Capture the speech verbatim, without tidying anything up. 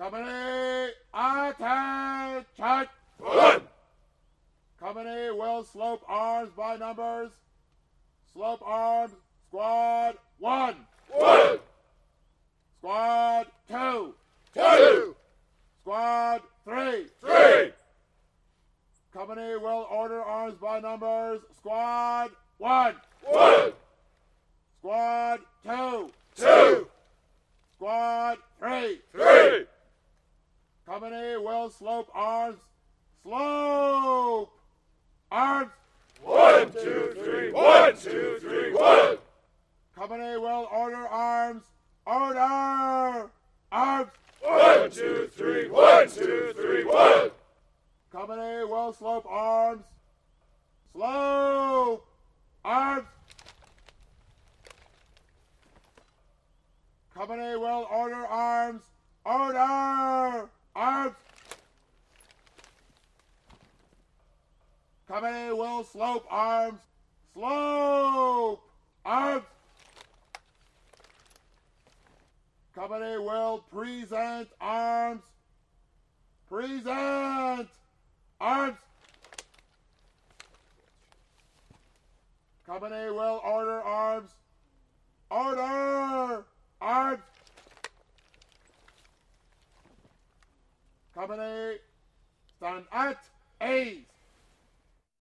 Company, attention! One! Company will slope arms by numbers. Slope arms, squad one. One! Squad two. Two! Squad three. Three! Company will order arms by numbers. Squad one. One! Squad two. Two! Squad three. Three! Company will slope arms. Slope arms. One, two, three, one, two, three, one! Company will order arms. Order arms. One, two, three, one, two, three, one! Company will slope arms. Slope arms. Company will order arms. Order arms. Company will slope arms. Slope arms. Company will present arms. Present arms. Company will order arms. Order